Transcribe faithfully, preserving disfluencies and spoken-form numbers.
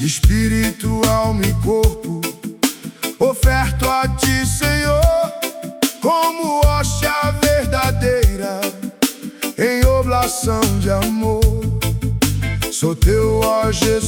espírito, alma e corpo, oferto a ti, Senhor, como hóstia verdadeira, em oblação de amor. Sou teu, ó Jesus.